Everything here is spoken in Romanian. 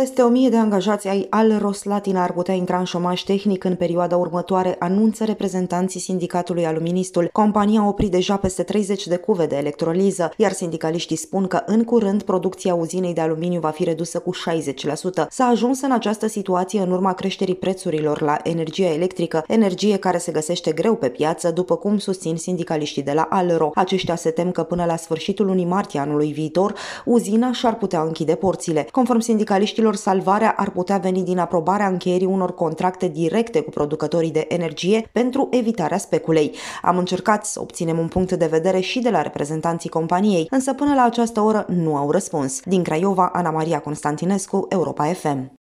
Peste 1000 de angajați ai Alros-Latina ar putea intra în șomaj tehnic în perioada următoare, anunță reprezentanții sindicatului Aluministul. Compania a oprit deja peste 30 de cuve de electroliză, iar sindicaliștii spun că în curând producția uzinei de aluminiu va fi redusă cu 60%. S-a ajuns în această situație în urma creșterii prețurilor la energia electrică, energie care se găsește greu pe piață, după cum susțin sindicaliștii de la Alro. Aceștia se tem că până la sfârșitul lunii martie anului viitor, uzina și-ar putea închide porțile. Conform sindicaliștilor, salvarea ar putea veni din aprobarea încheierii unor contracte directe cu producătorii de energie pentru evitarea speculei. Am încercat să obținem un punct de vedere și de la reprezentanții companiei, însă până la această oră nu au răspuns. Din Craiova, Ana Maria Constantinescu, Europa FM.